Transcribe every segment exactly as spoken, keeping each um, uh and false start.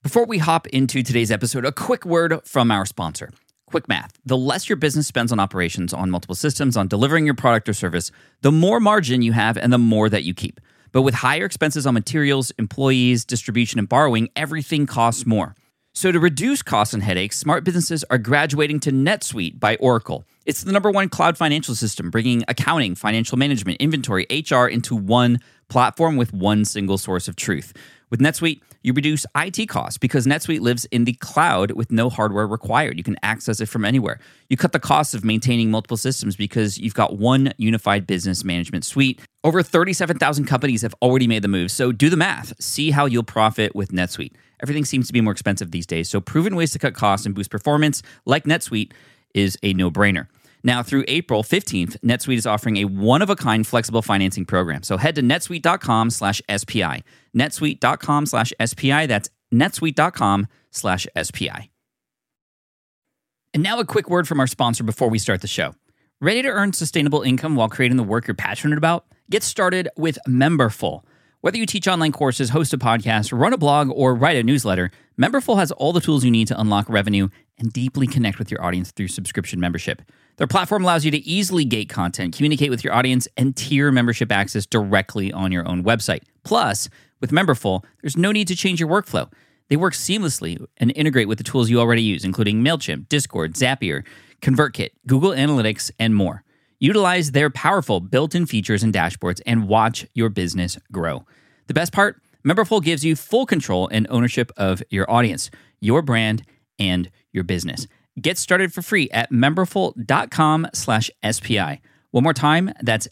Before we hop into today's episode, a quick word from our sponsor. Quick math. The less your business spends on operations, on multiple systems, on delivering your product or service, the more margin you have and the more that you keep. But with higher expenses on materials, employees, distribution, and borrowing, everything costs more. So to reduce costs and headaches, smart businesses are graduating to NetSuite by Oracle. It's the number one cloud financial system, bringing accounting, financial management, inventory, H R into one platform with one single source of truth. With NetSuite, you reduce I T costs because NetSuite lives in the cloud with no hardware required. You can access it from anywhere. You cut the costs of maintaining multiple systems because you've got one unified business management suite. Over thirty-seven thousand companies have already made the move, so do the math. See how you'll profit with NetSuite. Everything seems to be more expensive these days, so proven ways to cut costs and boost performance, like NetSuite, is a no-brainer. Now, through April fifteenth, NetSuite is offering a one-of-a-kind flexible financing program. So head to netsuite.com slash SPI. netsuite.com slash SPI. That's netsuite.com slash SPI. And now a quick word from our sponsor before we start the show. Ready to earn sustainable income while creating the work you're passionate about? Get started with Memberful. Whether you teach online courses, host a podcast, run a blog, or write a newsletter, Memberful has all the tools you need to unlock revenue and deeply connect with your audience through subscription membership. Their platform allows you to easily gate content, communicate with your audience, and tier membership access directly on your own website. Plus, with Memberful, there's no need to change your workflow. They work seamlessly and integrate with the tools you already use, including MailChimp, Discord, Zapier, ConvertKit, Google Analytics, and more. Utilize their powerful built-in features and dashboards and watch your business grow. The best part? Memberful gives you full control and ownership of your audience, your brand, and your business. Get started for free at memberful.com slash SPI. One more time, that's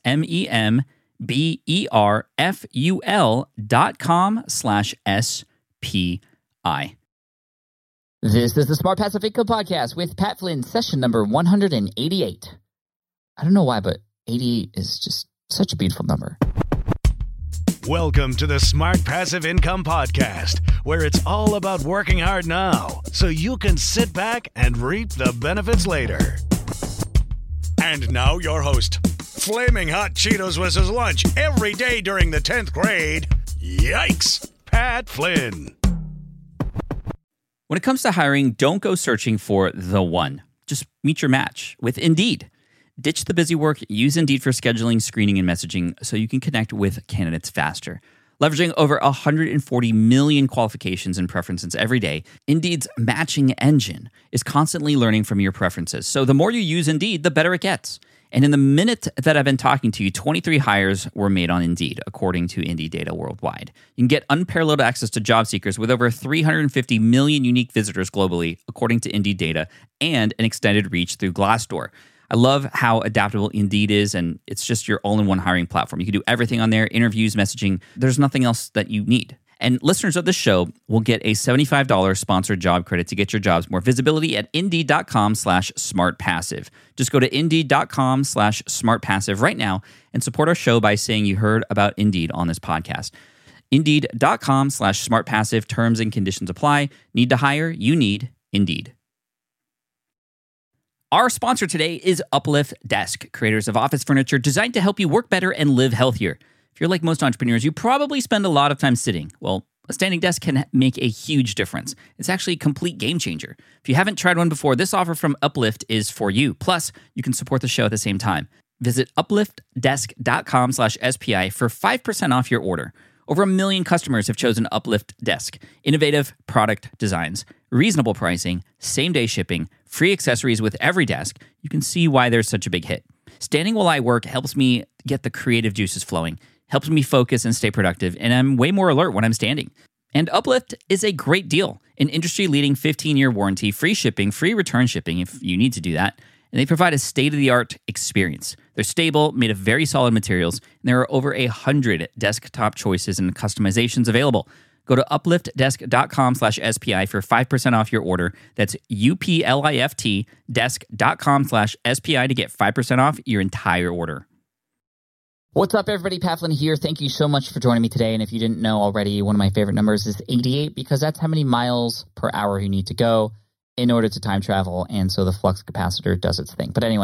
M-E-M-B-E-R-F-U-L dot com slash S-P-I. This is the Smart Passive Income Podcast with Pat Flynn, session number one hundred eighty-eight. I don't know why, but eighty is just such a beautiful number. Welcome to the Smart Passive Income Podcast, where it's all about working hard now so you can sit back and reap the benefits later. And now your host, flaming hot Cheetos was his lunch every day during the tenth grade. Yikes, Pat Flynn. When it comes to hiring, don't go searching for the one. Just meet your match with Indeed. Ditch the busy work, use Indeed for scheduling, screening, and messaging so you can connect with candidates faster. Leveraging over one hundred forty million qualifications and preferences every day, Indeed's matching engine is constantly learning from your preferences. So the more you use Indeed, the better it gets. And in the minute that I've been talking to you, twenty-three hires were made on Indeed, according to Indeed data worldwide. You can get unparalleled access to job seekers with over three hundred fifty million unique visitors globally, according to Indeed data, and an extended reach through Glassdoor. I love how adaptable Indeed is, and it's just your all-in-one hiring platform. You can do everything on there, interviews, messaging. There's nothing else that you need. And listeners of this show will get a seventy-five dollars sponsored job credit to get your jobs more visibility at Indeed.com slash SmartPassive. Just go to Indeed.com slash SmartPassive right now and support our show by saying you heard about Indeed on this podcast. Indeed.com slash SmartPassive. Terms and conditions apply. Need to hire? You need Indeed. Our sponsor today is Uplift Desk, creators of office furniture designed to help you work better and live healthier. If you're like most entrepreneurs, you probably spend a lot of time sitting. Well, a standing desk can make a huge difference. It's actually a complete game changer. If you haven't tried one before, this offer from Uplift is for you. Plus, you can support the show at the same time. Visit upliftdesk.com slash SPI for five percent off your order. Over a million customers have chosen Uplift Desk. Innovative product designs, reasonable pricing, same-day shipping, free accessories with every desk. You can see why there's such a big hit. Standing while I work helps me get the creative juices flowing, helps me focus and stay productive, and I'm way more alert when I'm standing. And Uplift is a great deal. An industry-leading fifteen-year warranty, free shipping, free return shipping if you need to do that, and they provide a state-of-the-art experience. They're stable, made of very solid materials, and there are over a hundred desktop choices and customizations available. Go to upliftdesk.com slash SPI for five percent off your order. That's U-P-L-I-F-T desk.com slash SPI to get five percent off your entire order. What's up, everybody? Pat Flynn here. Thank you so much for joining me today. And if you didn't know already, one of my favorite numbers is eighty-eight because that's how many miles per hour you need to go in order to time travel. And so the flux capacitor does its thing. But anyway,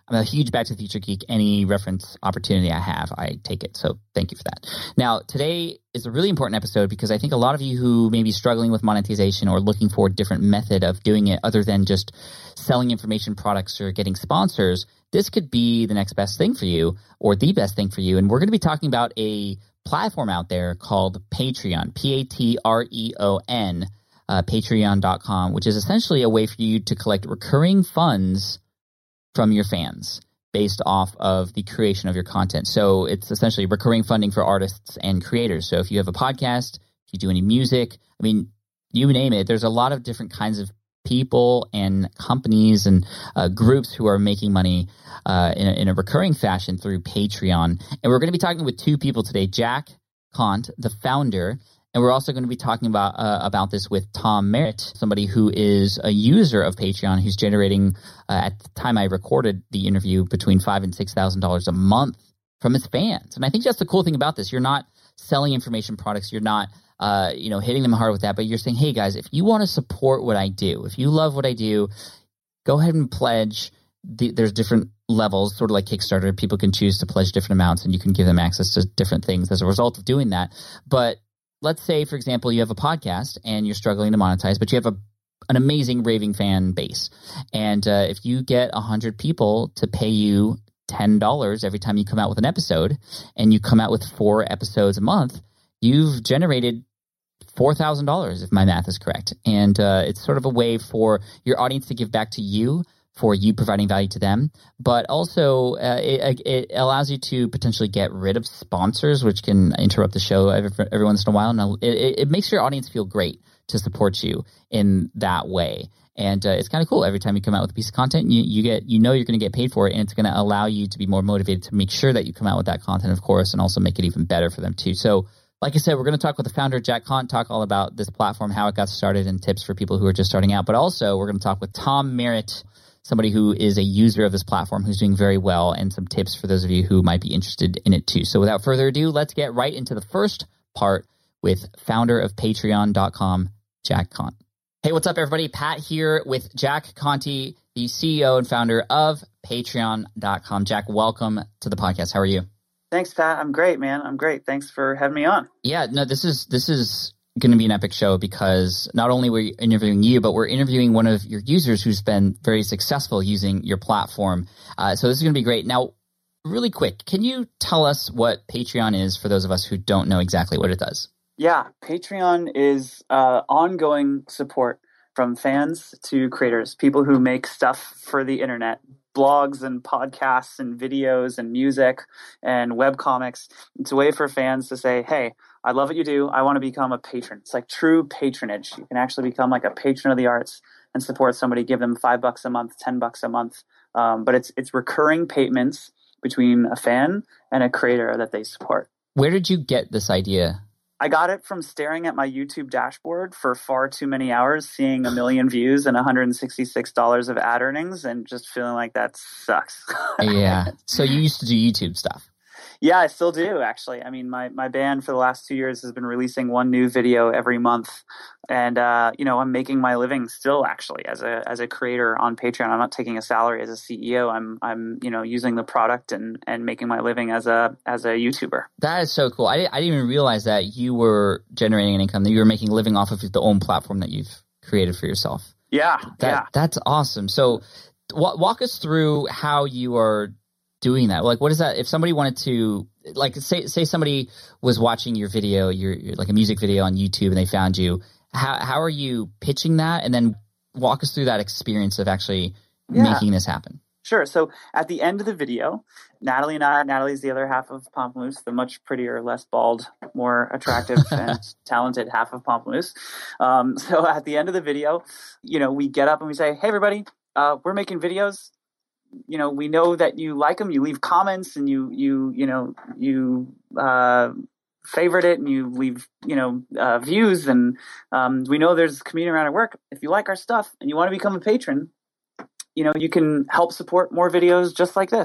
I'm a huge Back to the Future geek. Any reference opportunity I have, I take it. So thank you for that. Now, today is a really important episode because I think a lot of you who may be struggling with monetization or looking for a different method of doing it other than just selling information products or getting sponsors, this could be the next best thing for you or the best thing for you. And we're going to be talking about a platform out there called Patreon, P A T R E O N, uh, patreon dot com, which is essentially a way for you to collect recurring funds from your fans based off of the creation of your content. So it's essentially recurring funding for artists and creators. So if you have a podcast, if you do any music, I mean, you name it, there's a lot of different kinds of people and companies and uh, groups who are making money uh, in, a, in a recurring fashion through Patreon. And we're going to be talking with two people today, Jack Kant, the founder, and we're also going to be talking about uh, about this with Tom Merritt, somebody who is a user of Patreon, who's generating, uh, at the time I recorded the interview, between five and six thousand dollars a month from his fans. And I think that's the cool thing about this. You're not selling information products. You're not, uh, you know, hitting them hard with that. But you're saying, hey guys, if you want to support what I do, if you love what I do, go ahead and pledge. The, there's different levels, sort of like Kickstarter. People can choose to pledge different amounts, and you can give them access to different things as a result of doing that. But let's say, for example, you have a podcast and you're struggling to monetize, but you have a, an amazing raving fan base. And uh, if you get one hundred people to pay you ten dollars every time you come out with an episode, and you come out with four episodes a month, you've generated four thousand dollars, if my math is correct. And uh, it's sort of a way for your audience to give back to you, for you providing value to them, but also uh, it, it allows you to potentially get rid of sponsors, which can interrupt the show every, every once in a while. And it, it makes your audience feel great to support you in that way. And uh, it's kind of cool. Every time you come out with a piece of content, you, you get, you know, you're going to get paid for it, and it's going to allow you to be more motivated to make sure that you come out with that content, of course, and also make it even better for them too. So, like I said, we're going to talk with the founder, Jack Kant, talk all about this platform, how it got started, and tips for people who are just starting out. But also, we're going to talk with Tom Merritt, somebody who is a user of this platform who's doing very well, and some tips for those of you who might be interested in it too. So without further ado, let's get right into the first part with founder of patreon dot com, Jack Kant. Hey, what's up, everybody? Pat here with Jack Conti, the C E O and founder of patreon dot com. Jack, welcome to the podcast. How are you? Thanks, Pat. I'm great, man. I'm great. Thanks for having me on. Yeah, no, this is this is going to be an epic show because not only we're interviewing you, but we're interviewing one of your users who's been very successful using your platform. Uh, so this is going to be great. Now, really quick, can you tell us what Patreon is for those of us who don't know exactly what it does? Yeah, Patreon is uh, ongoing support from fans to creators, people who make stuff for the internet, blogs and podcasts and videos and music and webcomics. It's a way for fans to say, hey, I love what you do. I want to become a patron. It's like true patronage. You can actually become like a patron of the arts and support somebody, give them five bucks a month, ten bucks a month. Um, but it's it's recurring payments between a fan and a creator that they support. Where did you get this idea? I got it from staring at my YouTube dashboard for far too many hours, seeing a million views and one hundred sixty-six dollars of ad earnings, and just feeling like that sucks. Yeah. So you used to do YouTube stuff. Yeah, I still do, actually. I mean, my, my band for the last two years has been releasing one new video every month. And, uh, you know, I'm making my living still, actually, as a as a creator on Patreon. I'm not taking a salary as a C E O. I'm, I'm you know, using the product and, and making my living as a as a YouTuber. That is so cool. I, I didn't even realize that you were generating an income, that you were making a living off of the own platform that you've created for yourself. Yeah, that, yeah. That's awesome. So w- walk us through how you are doing that. Like, what is that? If somebody wanted to, like, say say somebody was watching your video, your, your like a music video on YouTube, and they found you, how how are you pitching that? And then walk us through that experience of actually yeah. making this happen. Sure. So at the end of the video, Natalie and I, Natalie's the other half of Pomplamoose, the much prettier, less bald, more attractive and talented half of Pomplamoose. Um, so at the end of the video, you know, we get up and we say, hey, everybody, uh, we're making videos. You know, we know that you like them. You leave comments and you, you, you know, you uh, favorite it and you leave, you know, uh, views. And um, we know there's a community around our work. If you like our stuff and you want to become a patron, you know, you can help support more videos just like this.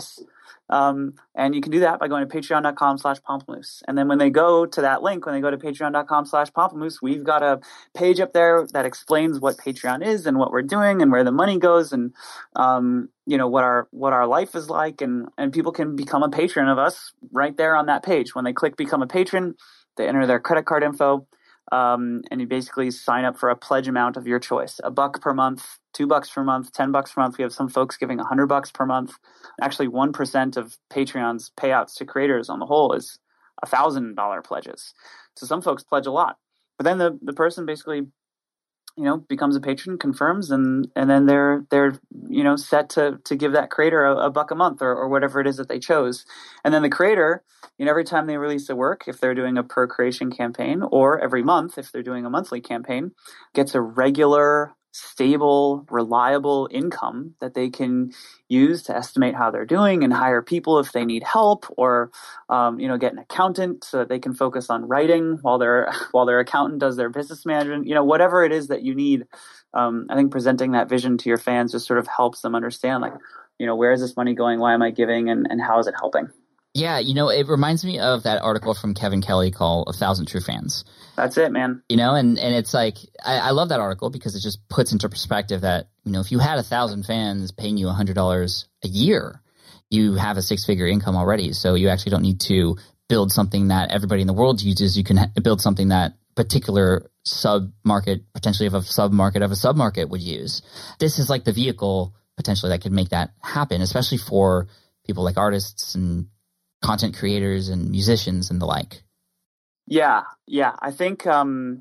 Um, and you can do that by going to patreon.com slash Pomplamoose. And then when they go to that link, when they go to patreon.com slash Pomplamoose, we've got a page up there that explains what Patreon is and what we're doing and where the money goes and, um, you know, what our, what our life is like. And, and people can become a patron of us right there on that page. When they click become a patron, they enter their credit card info. Um, and you basically sign up for a pledge amount of your choice, a buck per month, two bucks per month, ten bucks per month. We have some folks giving a hundred bucks per month. Actually, one percent of Patreon's payouts to creators on the whole is a thousand dollar pledges. So some folks pledge a lot, but then the, the person basically, you know, becomes a patron, confirms, and, and then they're, they're, you know, set to, to give that creator a, a buck a month or, or whatever it is that they chose. And then the creator, you know, every time they release a work, if they're doing a per creation campaign, or every month, if they're doing a monthly campaign, gets a regular, stable, reliable income that they can use to estimate how they're doing and hire people if they need help, or, um, you know, get an accountant so that they can focus on writing while their, while their accountant does their business management, you know, whatever it is that you need. Um, I think presenting that vision to your fans just sort of helps them understand, like, you know, where is this money going? Why am I giving? And, and how is it helping? Yeah, you know, it reminds me of that article from Kevin Kelly called A Thousand True Fans. That's it, man. You know, and, and it's like, I, I love that article because it just puts into perspective that, you know, if you had a thousand fans paying you a hundred dollars a year, you have a six figure income already. So you actually don't need to build something that everybody in the world uses. You can ha- build something that particular sub market, potentially of a sub market of a sub market would use. This is like the vehicle potentially that could make that happen, especially for people like artists and content creators and musicians and the like. Yeah, yeah. I think, um,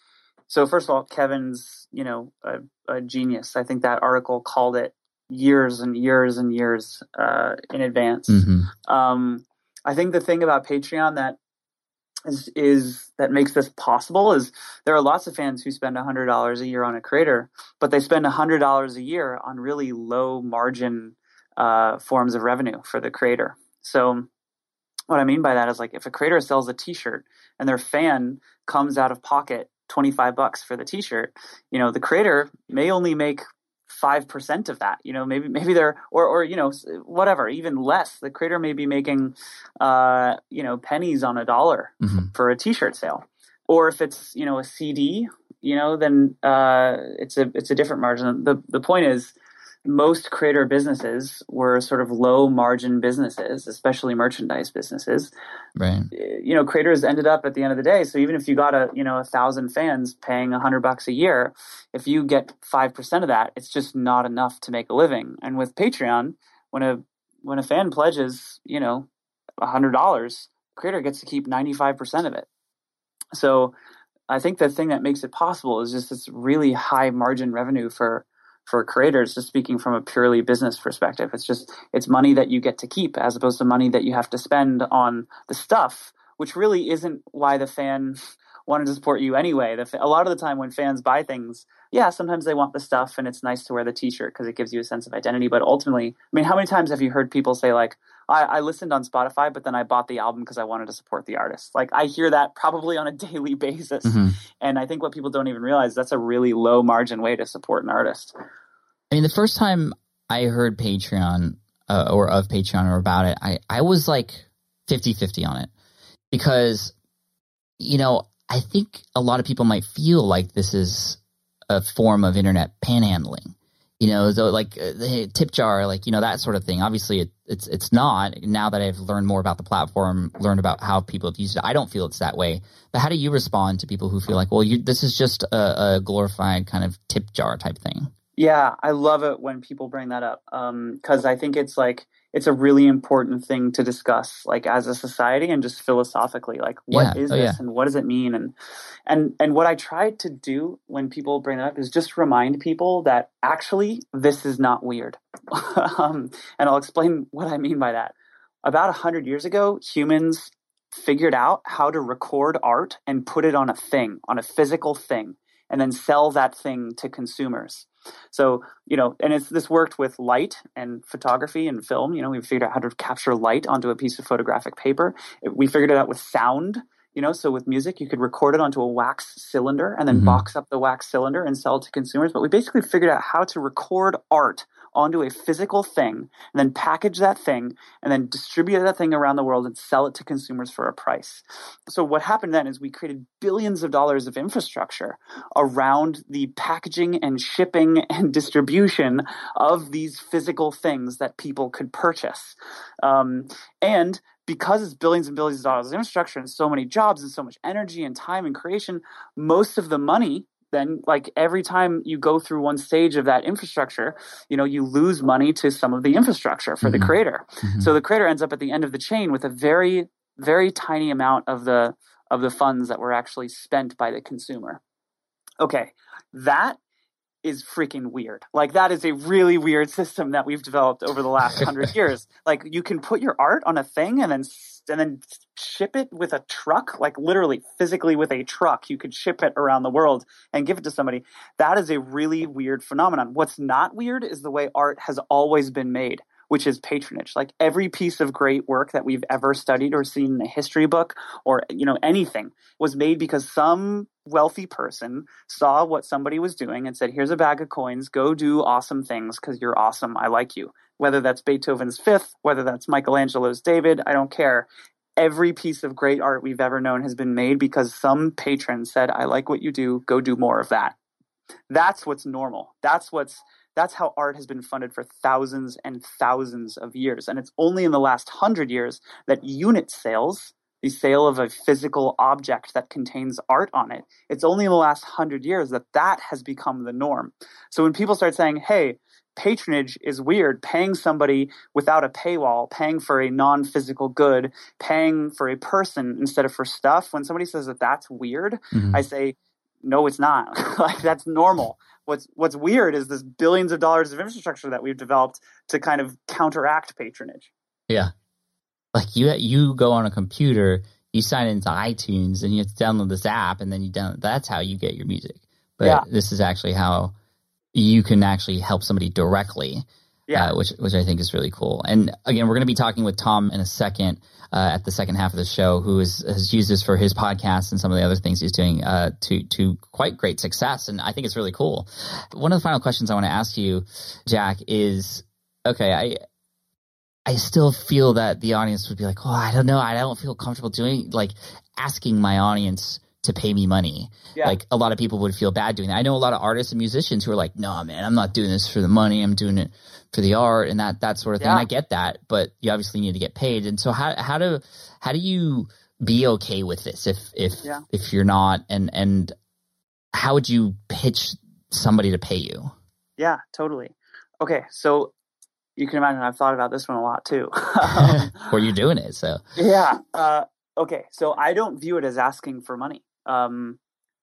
so first of all, Kevin's, you know, a, a genius. I think that article called it years and years and years uh, in advance. Mm-hmm. Um, I think the thing about Patreon that is, is that makes this possible is there are lots of fans who spend one hundred dollars a year on a creator, but they spend one hundred dollars a year on really low margin uh, forms of revenue for the creator. So what I mean by that is, like, if a creator sells a t-shirt and their fan comes out of pocket twenty-five bucks for the t-shirt, you know, the creator may only make five percent of that, you know, maybe, maybe they're, or, or, you know, whatever, even less. The creator may be making, uh, you know, pennies on a dollar mm-hmm. for a t-shirt sale. Or if it's, you know, a C D, you know, then, uh, it's a, it's a different margin. The, the point is, most creator businesses were sort of low margin businesses, especially merchandise businesses. Right. You know, creators ended up at the end of the day. So even if you got a, you know, a thousand fans paying a hundred bucks a year, if you get five percent of that, it's just not enough to make a living. And with Patreon, when a, when a fan pledges, you know, a hundred dollars, creator gets to keep ninety-five percent of it. So I think the thing that makes it possible is just this really high margin revenue for for creators, just speaking from a purely business perspective. It's just, it's money that you get to keep as opposed to money that you have to spend on the stuff, which really isn't why the fan wanted to support you anyway. The, a lot of the time when fans buy things, yeah, sometimes they want the stuff and it's nice to wear the t-shirt because it gives you a sense of identity. But ultimately, I mean, how many times have you heard people say, like, I, I listened on Spotify, but then I bought the album because I wanted to support the artist? Like, I hear that probably on a daily basis. Mm-hmm. And I think what people don't even realize, that's a really low margin way to support an artist. I mean, the first time I heard Patreon uh, or of Patreon or about it, I, I was like fifty-fifty on it because, you know, I think a lot of people might feel like this is a form of internet panhandling, you know, so like uh, the tip jar, like, you know, that sort of thing. Obviously, it, it's it's not. Now that I've learned more about the platform, learned about how people have used it, I don't feel it's that way. But how do you respond to people who feel like, well, you, this is just a, a glorified kind of tip jar type thing? Yeah, I love it when people bring that up because um, I think it's like it's a really important thing to discuss, like as a society and just philosophically, like what yeah. is oh, this yeah. and what does it mean? And and and what I try to do when people bring it up is just remind people that actually this is not weird. um, and I'll explain what I mean by that. About a hundred years ago, humans figured out how to record art and put it on a thing, on a physical thing, and then sell that thing to consumers. So, you know, and it's this worked with light and photography and film. You know, we figured out how to capture light onto a piece of photographic paper. We figured it out with sound, you know, so with music, you could record it onto a wax cylinder and then mm-hmm. box up the wax cylinder and sell it to consumers. But we basically figured out how to record art onto a physical thing and then package that thing and then distribute that thing around the world and sell it to consumers for a price. So what happened then is we created billions of dollars of infrastructure around the packaging and shipping and distribution of these physical things that people could purchase. Um, and because it's billions and billions of dollars of infrastructure and so many jobs and so much energy and time and creation, most of the money then, like every time you go through one stage of that infrastructure, you know, you lose money to some of the infrastructure for mm-hmm. the creator. Mm-hmm. So the creator ends up at the end of the chain with a very, very tiny amount of the of the funds that were actually spent by the consumer. Okay, that is freaking weird. Like that is a really weird system that we've developed over the last hundred years. Like you can put your art on a thing and then and then ship it with a truck, like literally physically with a truck. You could ship it around the world and give it to somebody. That is a really weird phenomenon. What's not weird is the way art has always been made, which is patronage. Like every piece of great work that we've ever studied or seen in a history book or, you know, anything was made because some wealthy person saw what somebody was doing and said, here's a bag of coins, go do awesome things because you're awesome. I like you. Whether that's Beethoven's Fifth, whether that's Michelangelo's David, I don't care. Every piece of great art we've ever known has been made because some patron said, I like what you do, go do more of that. That's what's normal. That's what's That's how art has been funded for thousands and thousands of years. And it's only in the last hundred years that unit sales, the sale of a physical object that contains art on it, it's only in the last hundred years that that has become the norm. So when people start saying, hey, patronage is weird, paying somebody without a paywall, paying for a non-physical good, paying for a person instead of for stuff, when somebody says that that's weird, mm-hmm. I say, no, it's not. Like that's normal. What's what's weird is this billions of dollars of infrastructure that we've developed to kind of counteract patronage. Yeah. Like you you go on a computer, you sign into iTunes and you have to download this app and then you download, that's how you get your music. But yeah. This is actually how you can actually help somebody directly. Yeah. Uh, which which I think is really cool. And again, we're going to be talking with Tom in a second uh, at the second half of the show, who is, has used this for his podcast and some of the other things he's doing uh, to to quite great success. And I think it's really cool. One of the final questions I want to ask you, Jack, is okay. I I still feel that the audience would be like, oh, I don't know, I don't feel comfortable doing like asking my audience to pay me money. Yeah. Like a lot of people would feel bad doing that. I know a lot of artists and musicians who are like, no, man, I'm not doing this for the money. I'm doing it for the art and that, that sort of thing. Yeah. And I get that, but you obviously need to get paid. And so how, how do, how do you be okay with this if, if, yeah. if you're not, and, and how would you pitch somebody to pay you? Yeah, totally. Okay. So you can imagine I've thought about this one a lot too. um, well, you're doing it. So yeah. Uh, okay. So I don't view it as asking for money. Um,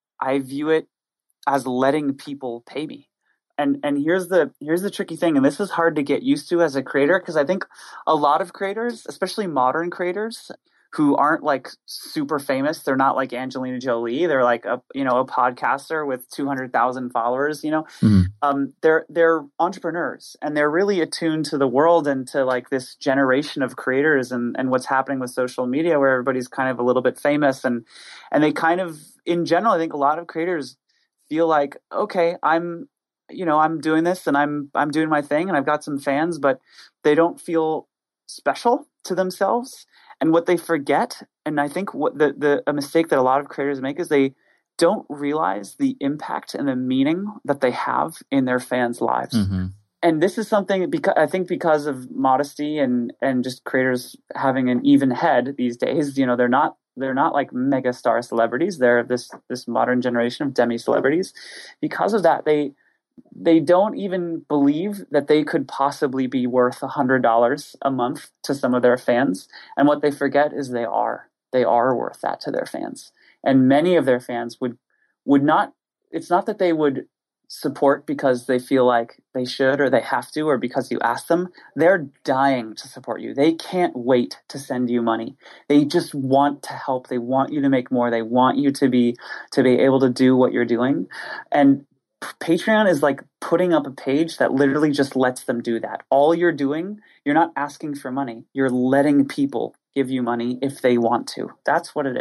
I view it as letting people pay me. And and here's the here's the tricky thing, and this is hard to get used to as a creator, because I think a lot of creators, especially modern creators, who aren't like super famous, they're not like Angelina Jolie, they're like a you know a podcaster with two hundred thousand followers, you know, mm-hmm. um, they're they're entrepreneurs, and they're really attuned to the world and to like this generation of creators and and what's happening with social media, where everybody's kind of a little bit famous, and and they kind of, in general, I think a lot of creators feel like, okay, I'm you know I'm doing this and I'm I'm doing my thing and I've got some fans, but they don't feel special to themselves. And what they forget, and I think what the, the a mistake that a lot of creators make, is they don't realize the impact and the meaning that they have in their fans' lives. Mm-hmm. And this is something, because I think because of modesty and, and just creators having an even head these days, you know, they're not they're not like mega star celebrities. They're this this modern generation of demi celebrities. Because of that, they they don't even believe that they could possibly be worth one hundred dollars a month to some of their fans. And what they forget is they are. They are worth that to their fans. And many of their fans would would not, it's not that they would support because they feel like they should or they have to or because you ask them. They're dying to support you. They can't wait to send you money. They just want to help. They want you to make more. They want you to be to be able to do what you're doing. And Patreon is like putting up a page that literally just lets them do that. All you're doing, you're not asking for money. You're letting people give you money if they want to. That's what it is.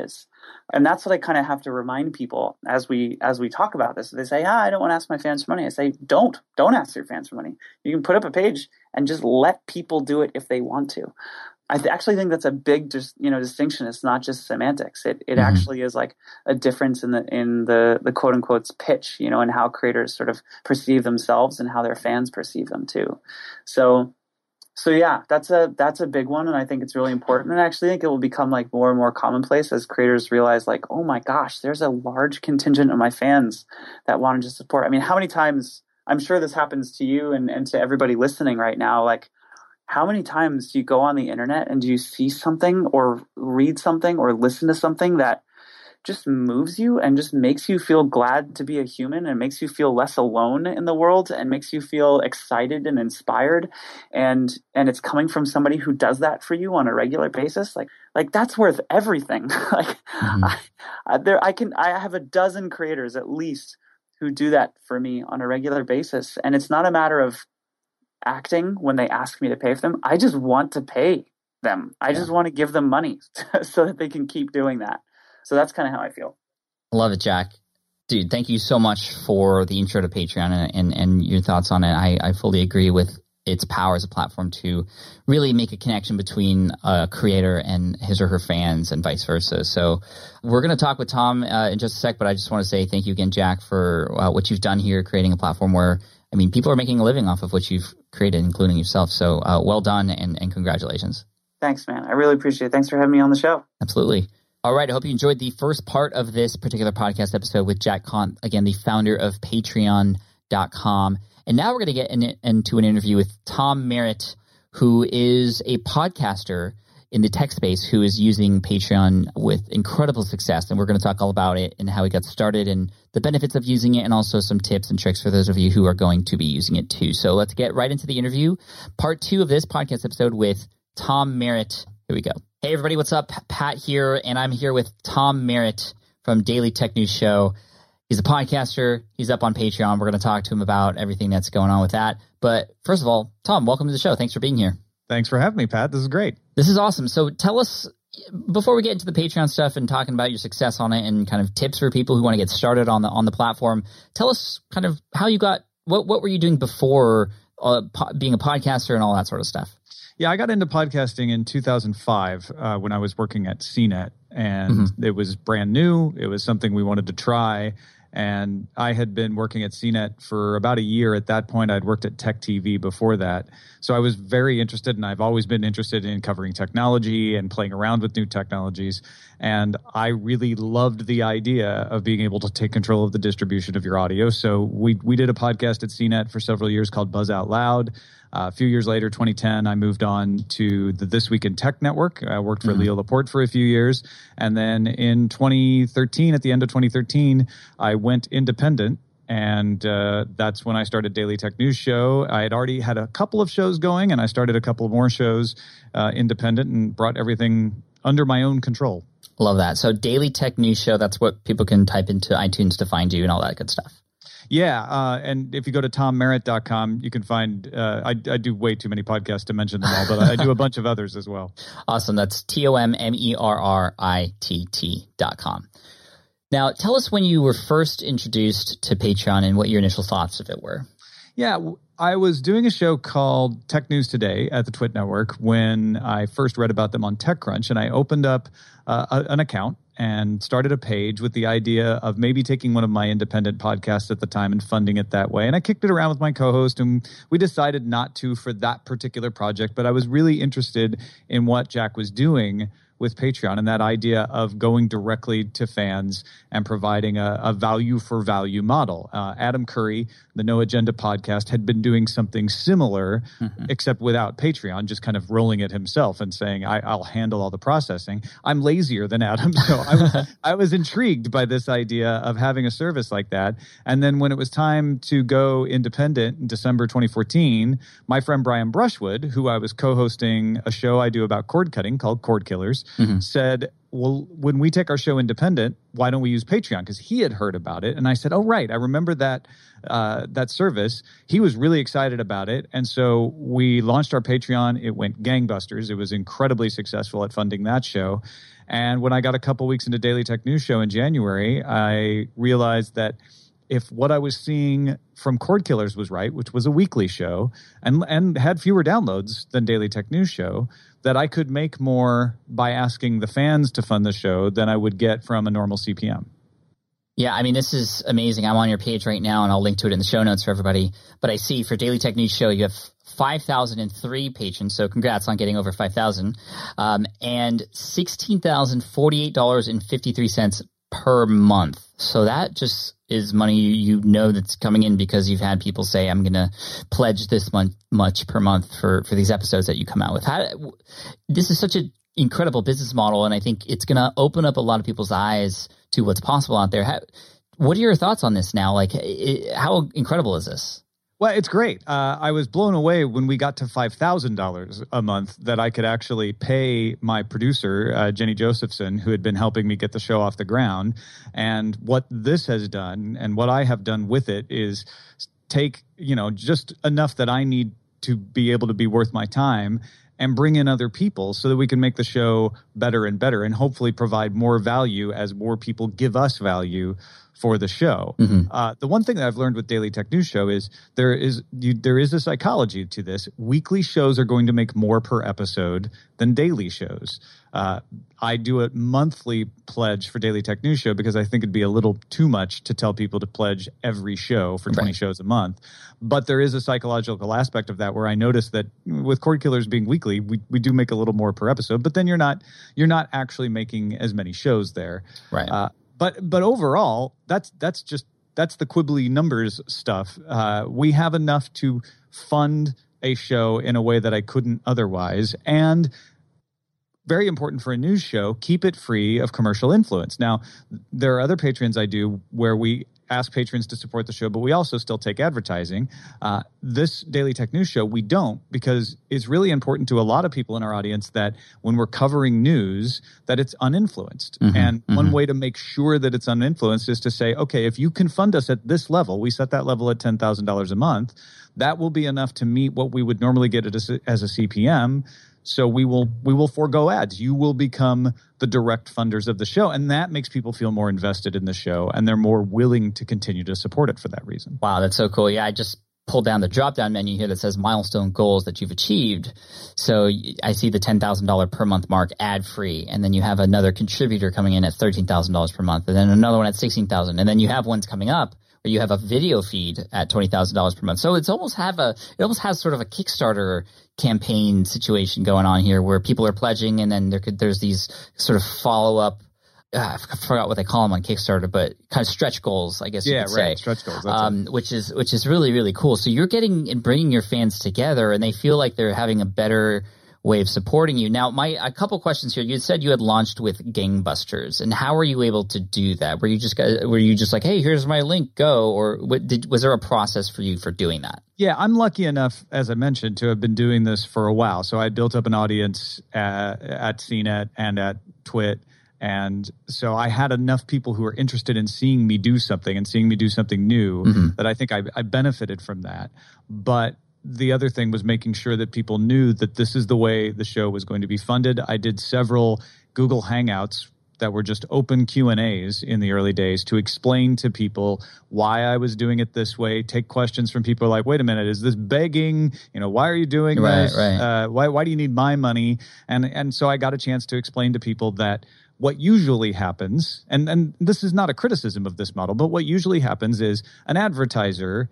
And that's what I kind of have to remind people as we as we talk about this. They say, ah, I don't want to ask my fans for money. I say, don't. Don't ask your fans for money. You can put up a page and just let people do it if they want to. I th- actually think that's a big just, you know, distinction. It's not just semantics. It it mm-hmm. actually is like a difference in the in the, the quote unquote pitch, you know, and how creators sort of perceive themselves and how their fans perceive them too. So So yeah, that's a that's a big one, and I think it's really important. And I actually think it will become like more and more commonplace as creators realize, like, oh my gosh, there's a large contingent of my fans that want to just support. I mean, how many times, I'm sure this happens to you and, and to everybody listening right now, like, how many times do you go on the internet and do you see something or read something or listen to something that just moves you and just makes you feel glad to be a human and makes you feel less alone in the world and makes you feel excited and inspired, and and it's coming from somebody who does that for you on a regular basis? Like like that's worth everything. like mm-hmm. I, I, there I can I have a dozen creators at least who do that for me on a regular basis, and it's not a matter of acting when they ask me to pay for them. I just want to pay them. I yeah. just want to give them money so that they can keep doing that. So that's kind of how I feel. Love it, Jack. Dude, thank you so much for the intro to Patreon and and, and your thoughts on it. I, I fully agree with its power as a platform to really make a connection between a creator and his or her fans and vice versa. So we're going to talk with Tom uh, in just a sec, but I just want to say thank you again, Jack, for uh, what you've done here, creating a platform where, I mean, people are making a living off of what you've created, including yourself. So uh, well done and, and congratulations. Thanks, man. I really appreciate it. Thanks for having me on the show. Absolutely. All right. I hope you enjoyed the first part of this particular podcast episode with Jack Kant, again, the founder of Patreon dot com. And now we're going to get in, into an interview with Tom Merritt, who is a podcaster in the tech space who is using Patreon with incredible success. And we're going to talk all about it and how he got started and the benefits of using it, and also some tips and tricks for those of you who are going to be using it too. So let's get right into the interview. Part two of this podcast episode with Tom Merritt. Here we go. Hey, everybody. What's up? Pat here, and I'm here with Tom Merritt from Daily Tech News Show. He's a podcaster. He's up on Patreon. We're going to talk to him about everything that's going on with that. But first of all, Tom, welcome to the show. Thanks for being here. Thanks for having me, Pat. This is great. This is awesome. So tell us, before we get into the Patreon stuff and talking about your success on it and kind of tips for people who want to get started on the on the platform, tell us kind of how you got, what, what were you doing before uh, po- being a podcaster and all that sort of stuff? Yeah, I got into podcasting in two thousand five uh, when I was working at C net, and mm-hmm. it was brand new. It was something we wanted to try, and I had been working at C net for about a year at that point. I'd worked at Tech T V before that, so I was very interested, and I've always been interested in covering technology and playing around with new technologies, and I really loved the idea of being able to take control of the distribution of your audio. So we we did a podcast at C net for several years called Buzz Out Loud. Uh, a few years later, twenty ten, I moved on to the This Week in Tech Network. I worked for mm-hmm. Leo Laporte for a few years. And then in twenty thirteen, at the end of twenty thirteen, I went independent. And uh, that's when I started Daily Tech News Show. I had already had a couple of shows going, and I started a couple of more shows uh, independent and brought everything under my own control. Love that. So Daily Tech News Show, that's what people can type into iTunes to find you and all that good stuff. Yeah, uh, and if you go to tom merritt dot com, you can find, uh, I, I do way too many podcasts to mention them all, but I do a bunch of others as well. Awesome. That's T O M M E R R I T T dot com. Now, tell us when you were first introduced to Patreon and what your initial thoughts of it were. Yeah, I was doing a show called Tech News Today at the Twit Network when I first read about them on TechCrunch, and I opened up uh, a, an account and started a page with the idea of maybe taking one of my independent podcasts at the time and funding it that way. And I kicked it around with my co-host, and we decided not to for that particular project, but I was really interested in what Jack was doing with Patreon and that idea of going directly to fans and providing a, a value for value model. Uh, Adam Curry, the No Agenda podcast, had been doing something similar, mm-hmm. except without Patreon, just kind of rolling it himself and saying, I, I'll handle all the processing. I'm lazier than Adam, so I was, I was intrigued by this idea of having a service like that. And then when it was time to go independent in December twenty fourteen, my friend Brian Brushwood, who I was co-hosting a show I do about cord cutting called Cord Killers, mm-hmm. said, well, when we take our show independent, why don't we use Patreon? Because he had heard about it. And I said, oh, right. I remember that uh, that service. He was really excited about it. And so we launched our Patreon. It went gangbusters. It was incredibly successful at funding that show. And when I got a couple weeks into Daily Tech News Show in January, I realized that if what I was seeing from Cord Killers was right, which was a weekly show and and had fewer downloads than Daily Tech News Show, that I could make more by asking the fans to fund the show than I would get from a normal C P M. Yeah, I mean, this is amazing. I'm on your page right now, and I'll link to it in the show notes for everybody. But I see for Daily Tech News Show, you have five thousand three patrons, so congrats on getting over five thousand, um, and sixteen thousand forty-eight dollars and fifty-three cents per month. So that just is money you, you know that's coming in because you've had people say, I'm going to pledge this month, much per month for, for these episodes that you come out with. How, this is such an incredible business model, and I think it's going to open up a lot of people's eyes to what's possible out there. How, what are your thoughts on this now? Like, it, how incredible is this? Well, it's great. Uh, I was blown away when we got to five thousand dollars a month that I could actually pay my producer, uh, Jenny Josephson, who had been helping me get the show off the ground. And what this has done and what I have done with it is take, you know, just enough that I need to be able to be worth my time and bring in other people so that we can make the show better and better and hopefully provide more value as more people give us value for the show. Mm-hmm. Uh, the one thing that I've learned with Daily Tech News Show is there is you, there is a psychology to this. Weekly shows are going to make more per episode than daily shows. Uh, I do a monthly pledge for Daily Tech News Show because I think it'd be a little too much to tell people to pledge every show for twenty right. shows a month. But there is a psychological aspect of that where I notice that with Cord Killers being weekly, we, we do make a little more per episode, but then you're not you're not actually making as many shows there. Right. Uh, But but overall, that's that's just that's the quibbly numbers stuff. Uh, we have enough to fund a show in a way that I couldn't otherwise, and very important for a news show, keep it free of commercial influence. Now, there are other Patreons I do where we ask patrons to support the show, but we also still take advertising. Uh, this Daily Tech News Show, we don't, because it's really important to a lot of people in our audience that when we're covering news, that it's uninfluenced. Mm-hmm, and mm-hmm. one way to make sure that it's uninfluenced is to say, okay, if you can fund us at this level, we set that level at ten thousand dollars a month, that will be enough to meet what we would normally get as a, as a C P M. So we will we will forego ads. You will become the direct funders of the show, and that makes people feel more invested in the show, and they're more willing to continue to support it for that reason. Wow, that's so cool. Yeah, I just pulled down the drop-down menu here that says milestone goals that you've achieved. So I see the ten thousand dollars per month mark ad-free, and then you have another contributor coming in at thirteen thousand dollars per month, and then another one at sixteen thousand dollars, and then you have ones coming up where you have a video feed at twenty thousand dollars per month. So it's almost have a it almost has sort of a Kickstarter campaign situation going on here where people are pledging, and then there could there's these sort of follow-up uh, I forgot what they call them on Kickstarter, but kind of stretch goals, I guess you yeah, could right. say. Stretch goals. That's um, which is which is really, really cool. So you're getting and bringing your fans together, and they feel like they're having a better way of supporting you. Now, my a couple questions here. You said you had launched with gangbusters, and how were you able to do that? Were you just were you just like, hey, here's my link, go, or what, did, was there a process for you for doing that? Yeah, I'm lucky enough, as I mentioned, to have been doing this for a while. So I built up an audience at, at C net and at Twit. And so I had enough people who were interested in seeing me do something and seeing me do something new mm-hmm. that I think I, I benefited from that. But the other thing was making sure that people knew that this is the way the show was going to be funded. I did several Google Hangouts that were just open Q and A's in the early days to explain to people why I was doing it this way, take questions from people like, wait a minute, is this begging? You know, why are you doing right, this? Right. Uh, why, why do you need my money? And, and so I got a chance to explain to people that what usually happens, and, and this is not a criticism of this model, but what usually happens is an advertiser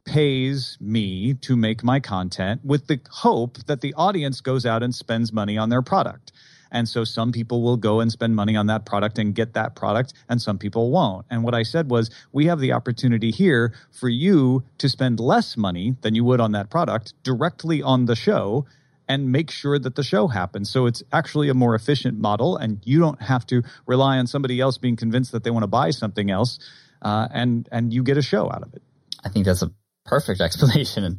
pays me to make my content with the hope that the audience goes out and spends money on their product. And so some people will go and spend money on that product and get that product, and some people won't. And what I said was, we have the opportunity here for you to spend less money than you would on that product directly on the show and make sure that the show happens. So it's actually a more efficient model, and you don't have to rely on somebody else being convinced that they want to buy something else, uh, and and you get a show out of it. I think that's a perfect explanation.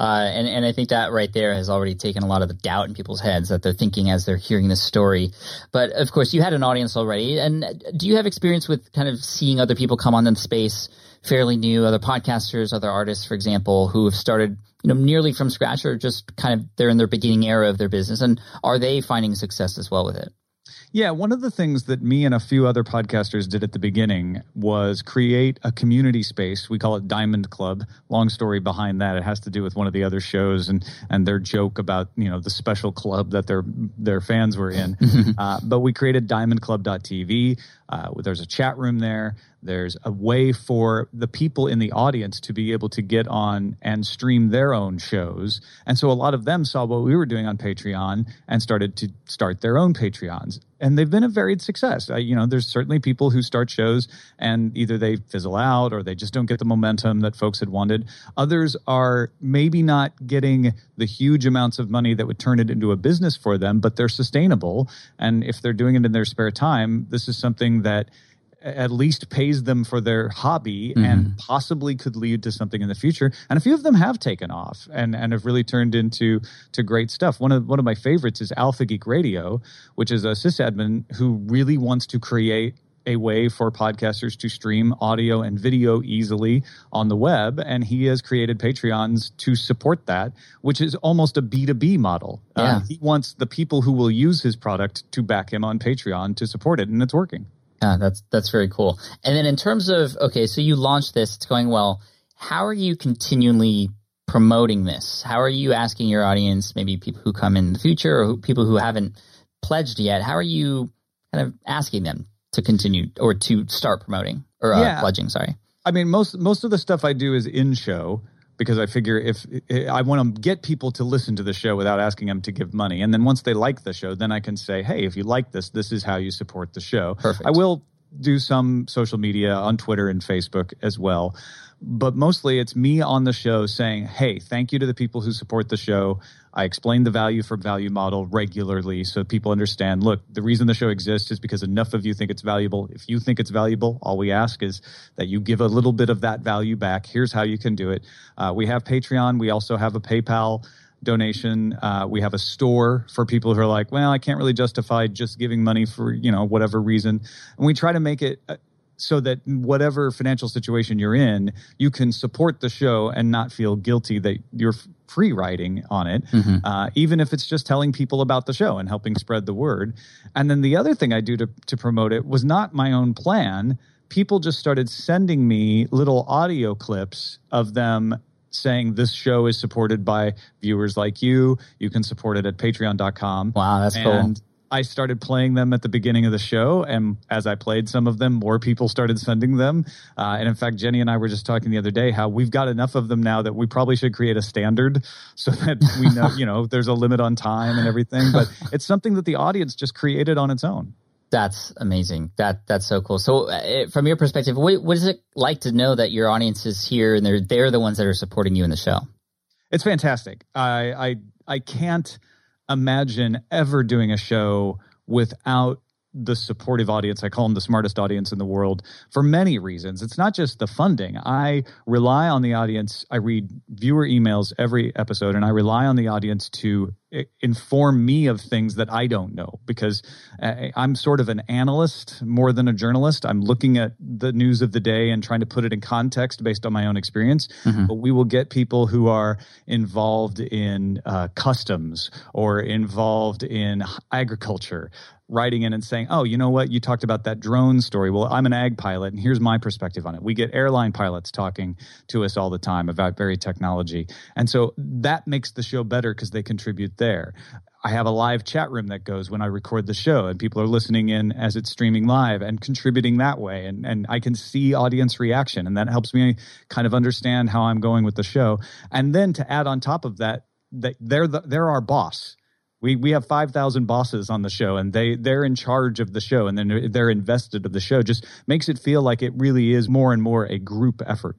Uh, and, and I think that right there has already taken a lot of the doubt in people's heads that they're thinking as they're hearing this story. But of course, you had an audience already. And do you have experience with kind of seeing other people come on in the space fairly new, other podcasters, other artists, for example, who have started, you know, nearly from scratch or just kind of they're in their beginning era of their business? And are they finding success as well with it? Yeah, one of the things that me and a few other podcasters did at the beginning was create a community space. We call it Diamond Club. Long story behind that. It has to do with one of the other shows and and their joke about, you know, the special club that their their fans were in. uh, but we created diamond club dot t v. Uh, there's a chat room there. There's a way for the people in the audience to be able to get on and stream their own shows. And so a lot of them saw what we were doing on Patreon and started to start their own Patreons. And they've been a varied success. Uh, you know, there's certainly people who start shows and either they fizzle out or they just don't get the momentum that folks had wanted. Others are maybe not getting the huge amounts of money that would turn it into a business for them, but they're sustainable. And if they're doing it in their spare time, this is something that at least pays them for their hobby mm-hmm. and possibly could lead to something in the future. And a few of them have taken off and, and have really turned into to great stuff. One of one of my favorites is Alpha Geek Radio, which is a sysadmin who really wants to create a way for podcasters to stream audio and video easily on the web. And he has created Patreons to support that, which is almost a B two B model. Yeah. Uh, he wants the people who will use his product to back him on Patreon to support it. And it's working. Yeah, that's that's very cool. And then in terms of, okay, so you launched this, it's going well. How are you continually promoting this? How are you asking your audience, maybe people who come in the future or who, people who haven't pledged yet, how are you kind of asking them to continue or to start promoting or uh, yeah. pledging, sorry? I mean, most most of the stuff I do is in-show because I figure if I want to get people to listen to the show without asking them to give money. And then once they like the show, then I can say, hey, if you like this, this is how you support the show. Perfect. I will do some social media on Twitter and Facebook as well. But mostly it's me on the show saying, hey, thank you to the people who support the show. I explain the value for value model regularly so people understand, look, the reason the show exists is because enough of you think it's valuable. If you think it's valuable, all we ask is that you give a little bit of that value back. Here's how you can do it. Uh, we have Patreon. We also have a PayPal donation. Uh, we have a store for people who are like, well, I can't really justify just giving money for, you know, whatever reason. And we try to make it uh, so that whatever financial situation you're in, you can support the show and not feel guilty that you're free riding on it, mm-hmm. uh, even if it's just telling people about the show and helping spread the word. And then the other thing I do to, to promote it was not my own plan. People just started sending me little audio clips of them saying this show is supported by viewers like you. You can support it at patreon dot com. Wow, that's and cool. I started playing them at the beginning of the show, and as I played some of them, more people started sending them. Uh, and in fact, Jenny and I were just talking the other day how we've got enough of them now that we probably should create a standard so that we know, you know, there's a limit on time and everything. But it's something that the audience just created on its own. That's amazing. That that's so cool. So, uh, from your perspective, what, what is it like to know that your audience is here and they're they're the ones that are supporting you in the show? It's fantastic. I I I can't imagine ever doing a show without the supportive audience. I call them the smartest audience in the world for many reasons. It's not just the funding. I rely on the audience. I read viewer emails every episode, and I rely on the audience to inform me of things that I don't know, because I'm sort of an analyst more than a journalist. I'm looking at the news of the day and trying to put it in context based on my own experience. Mm-hmm. But we will get people who are involved in uh, customs or involved in agriculture writing in and saying, oh, you know what? You talked about that drone story. Well, I'm an ag pilot, and here's my perspective on it. We get airline pilots talking to us all the time about very technology. And so that makes the show better because they contribute there. I have a live chat room that goes when I record the show, and people are listening in as it's streaming live and contributing that way. And, and I can see audience reaction, and that helps me kind of understand how I'm going with the show. And then to add on top of that, that they're, the, they're our boss. We we have five thousand bosses on the show, and they, they're in charge of the show, and then they're invested of the show. Just makes it feel like it really is more and more a group effort.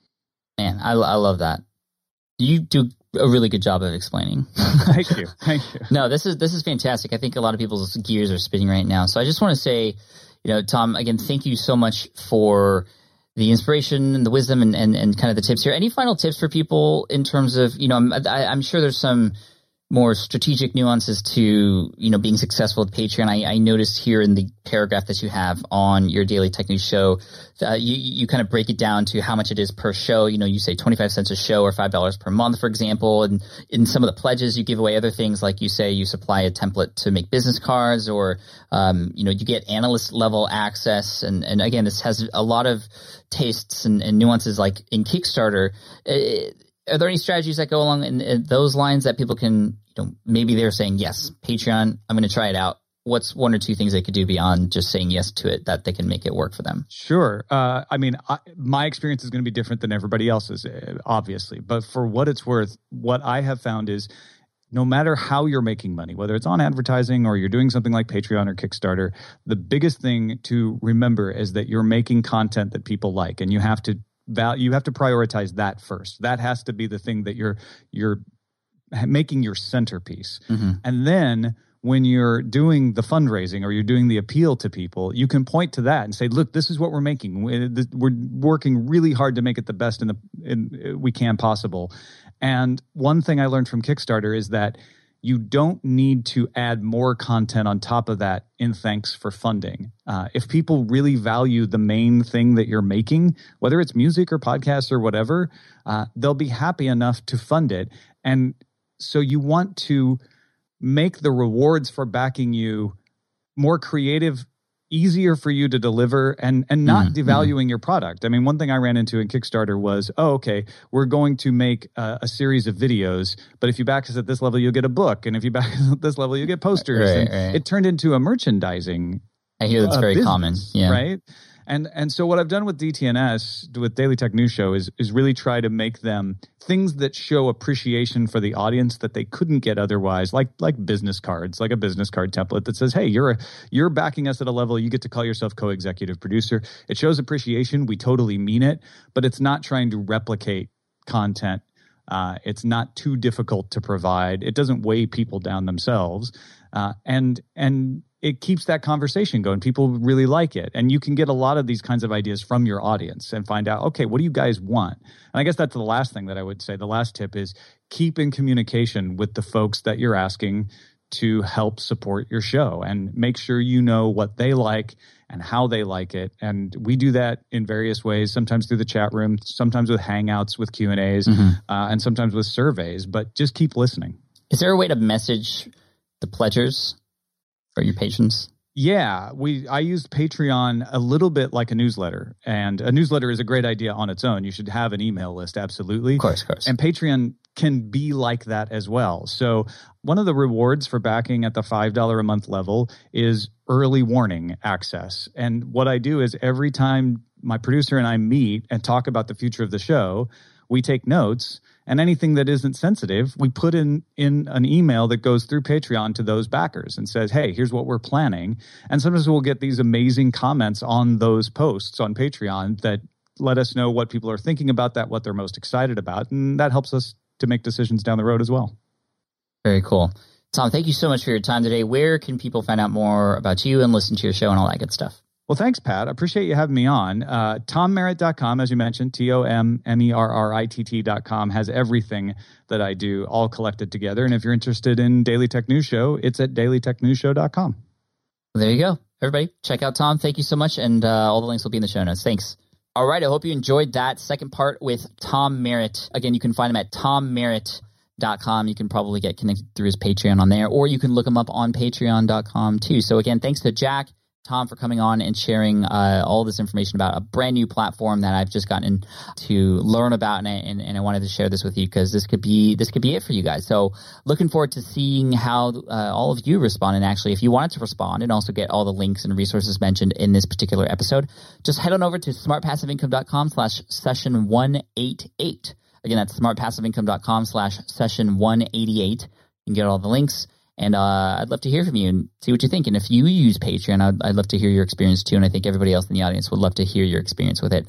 Man, I, I love that. You do a really good job of explaining. Thank you. Thank you. No, this is this is fantastic. I think a lot of people's gears are spinning right now. So I just want to say, you know, Tom, again, thank you so much for the inspiration and the wisdom and, and, and kind of the tips here. Any final tips for people in terms of, you know, I'm, I, I'm sure there's some more strategic nuances to, you know, being successful with Patreon. I, I noticed here in the paragraph that you have on your Daily Tech News show, uh, you, you kind of break it down to how much it is per show. You know, you say twenty-five cents a show or five dollars per month, for example. And in some of the pledges, you give away other things, like you say you supply a template to make business cards, or, um, you know, you get analyst level access. And, and again, this has a lot of tastes and, and nuances, like in Kickstarter. It, Are there any strategies that go along in, in those lines that people can, you know, maybe they're saying, yes, Patreon, I'm going to try it out. What's one or two things they could do beyond just saying yes to it that they can make it work for them? Sure. Uh, I mean, I, my experience is going to be different than everybody else's, obviously. But for what it's worth, what I have found is no matter how you're making money, whether it's on advertising or you're doing something like Patreon or Kickstarter, the biggest thing to remember is that you're making content that people like, and you have to Val, you have to prioritize that first. That has to be the thing that you're you're making your centerpiece. Mm-hmm. And then when you're doing the fundraising or you're doing the appeal to people, you can point to that and say, "Look, this is what we're making. We're working really hard to make it the best in the in, we can possible." And one thing I learned from Kickstarter is that you don't need to add more content on top of that in thanks for funding. Uh, if people really value the main thing that you're making, whether it's music or podcasts or whatever, uh, they'll be happy enough to fund it. And so you want to make the rewards for backing you more creative, easier for you to deliver, and and not mm-hmm. devaluing your product. I mean, one thing I ran into in Kickstarter was, oh, okay, we're going to make a, a series of videos, but if you back us at this level, you'll get a book, and if you back us at this level, you get posters. Right, and right. It turned into a merchandising. I hear that's uh, very business, common. Yeah. Right. And and so what I've done with D T N S, with Daily Tech News Show, is is really try to make them things that show appreciation for the audience that they couldn't get otherwise, like like business cards, like a business card template that says, "Hey, you're a, you're backing us at a level, you get to call yourself co-executive producer." It shows appreciation. We totally mean it, but it's not trying to replicate content. Uh, it's not too difficult to provide. It doesn't weigh people down themselves, uh, and and. It keeps that conversation going. People really like it. And you can get a lot of these kinds of ideas from your audience and find out, okay, what do you guys want? And I guess that's the last thing that I would say. The last tip is keep in communication with the folks that you're asking to help support your show, and make sure you know what they like and how they like it. And we do that in various ways, sometimes through the chat room, sometimes with Hangouts, with Q and A's, mm-hmm. uh, and sometimes with surveys. But just keep listening. Is there a way to message the pledgers for your patrons? Yeah, we. I used Patreon a little bit like a newsletter, and a newsletter is a great idea on its own. You should have an email list, absolutely. Of course, of course. And Patreon can be like that as well. So one of the rewards for backing at the five dollars a month level is early warning access. And what I do is every time my producer and I meet and talk about the future of the show, we take notes. And anything that isn't sensitive, we put in, in an email that goes through Patreon to those backers and says, hey, here's what we're planning. And sometimes we'll get these amazing comments on those posts on Patreon that let us know what people are thinking about that, what they're most excited about. And that helps us to make decisions down the road as well. Very cool. Tom, thank you so much for your time today. Where can people find out more about you and listen to your show and all that good stuff? Well, thanks, Pat. I appreciate you having me on. Uh, tom merritt dot com, as you mentioned, T O M M E R R I T T dot com, has everything that I do all collected together. And if you're interested in Daily Tech News Show, it's at daily tech news show dot com. Well, there you go. Everybody, check out Tom. Thank you so much. And uh, all the links will be in the show notes. Thanks. All right. I hope you enjoyed that second part with Tom Merritt. Again, you can find him at tom merritt dot com. You can probably get connected through his Patreon on there, or you can look him up on patreon dot com too. So again, thanks to Jack, Tom, for coming on and sharing uh, all this information about a brand new platform that I've just gotten to learn about, and I, and, and I wanted to share this with you because this could be this could be it for you guys. So looking forward to seeing how uh, all of you respond. And actually, if you wanted to respond and also get all the links and resources mentioned in this particular episode, just head on over to smart passive income dot com slash session one eighty-eight. Again, that's smart passive income dot com slash session one eighty-eight. You can get all the links. And uh, I'd love to hear from you and see what you think. And if you use Patreon, I'd, I'd love to hear your experience too. And I think everybody else in the audience would love to hear your experience with it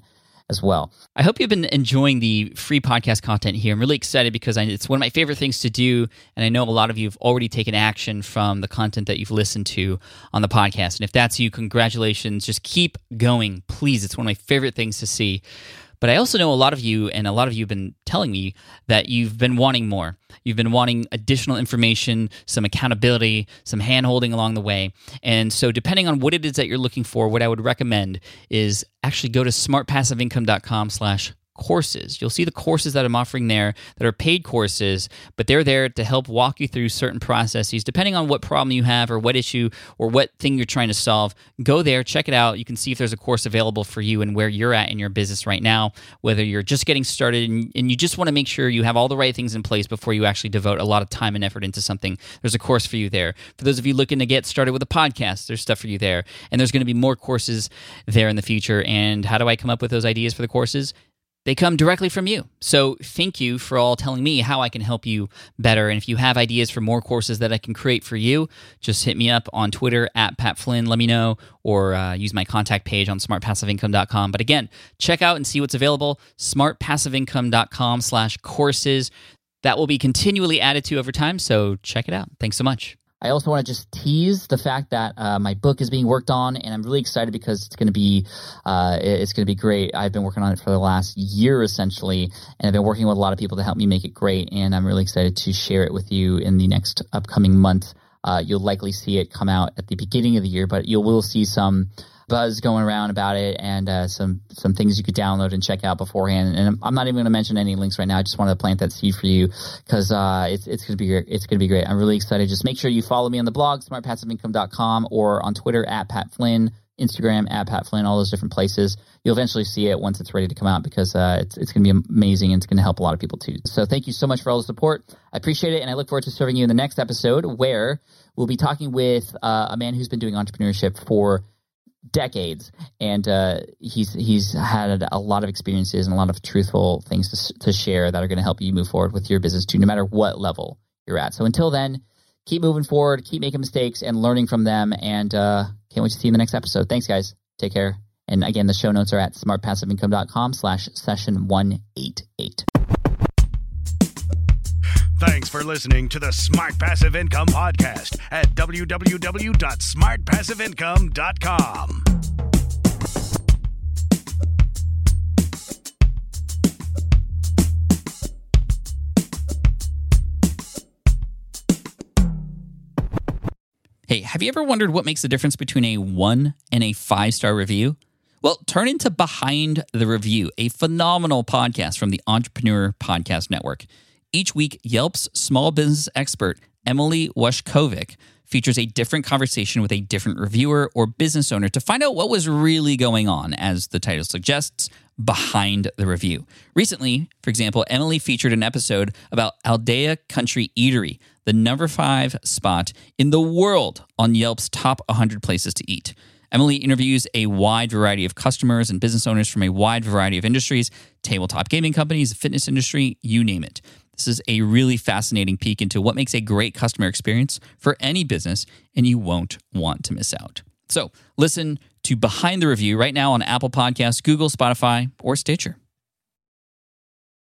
as well. I hope you've been enjoying the free podcast content here. I'm really excited because I, it's one of my favorite things to do, and I know a lot of you have already taken action from the content that you've listened to on the podcast. And if that's you, congratulations. Just keep going, please. It's one of my favorite things to see. But I also know a lot of you, and a lot of you have been telling me that you've been wanting more. You've been wanting additional information, some accountability, some hand-holding along the way. And so depending on what it is that you're looking for, what I would recommend is actually go to smartpassiveincome.com slash courses. You'll see the courses that I'm offering there that are paid courses, but they're there to help walk you through certain processes. Depending on what problem you have or what issue or what thing you're trying to solve, go there, check it out. You can see if there's a course available for you and where you're at in your business right now, whether you're just getting started and, and you just want to make sure you have all the right things in place before you actually devote a lot of time and effort into something. There's a course for you there. For those of you looking to get started with a podcast, there's stuff for you there. And there's going to be more courses there in the future. And how do I come up with those ideas for the courses? They come directly from you. So thank you for all telling me how I can help you better. And if you have ideas for more courses that I can create for you, just hit me up on Twitter at Pat Flynn. Let me know, or uh, use my contact page on smart passive income dot com. But again, check out and see what's available, smart passive income dot com slash courses. That will be continually added to over time, so check it out. Thanks so much. I also want to just tease the fact that uh, my book is being worked on, and I'm really excited because it's going to be uh, it's going to be great. I've been working on it for the last year essentially, and I've been working with a lot of people to help me make it great. And I'm really excited to share it with you in the next upcoming month. Uh, you'll likely see it come out at the beginning of the year, but you will see some buzz going around about it, and uh, some some things you could download and check out beforehand. And I'm, I'm not even going to mention any links right now. I just wanted to plant that seed for you because uh, it's it's going to be great. It's going to be great. I'm really excited. Just make sure you follow me on the blog, smart passive income dot com, or on Twitter at Pat Flynn, Instagram at Pat Flynn, all those different places. You'll eventually see it once it's ready to come out because uh, it's it's going to be amazing, and it's going to help a lot of people too. So thank you so much for all the support. I appreciate it, and I look forward to serving you in the next episode where we'll be talking with uh, a man who's been doing entrepreneurship for decades, and uh, he's he's had a lot of experiences and a lot of truthful things to, to share that are going to help you move forward with your business too, no matter what level you're at. So until then, keep moving forward, keep making mistakes and learning from them, and uh, can't wait to see you in the next episode. Thanks, guys. Take care. And again, the show notes are at smart passive income dot com slash session one eighty-eight. Thanks for listening to the Smart Passive Income Podcast at w w w dot smart passive income dot com. Hey, have you ever wondered what makes the difference between a one and a five-star review? Well, turn into Behind the Review, a phenomenal podcast from the Entrepreneur Podcast Network. Each week, Yelp's small business expert, Emily Washkovic, features a different conversation with a different reviewer or business owner to find out what was really going on, as the title suggests, behind the review. Recently, for example, Emily featured an episode about Aldea Country Eatery, the number five spot in the world on Yelp's top one hundred places to eat. Emily interviews a wide variety of customers and business owners from a wide variety of industries, tabletop gaming companies, fitness industry, you name it. This is a really fascinating peek into what makes a great customer experience for any business, and you won't want to miss out. So listen to Behind the Review right now on Apple Podcasts, Google, Spotify, or Stitcher.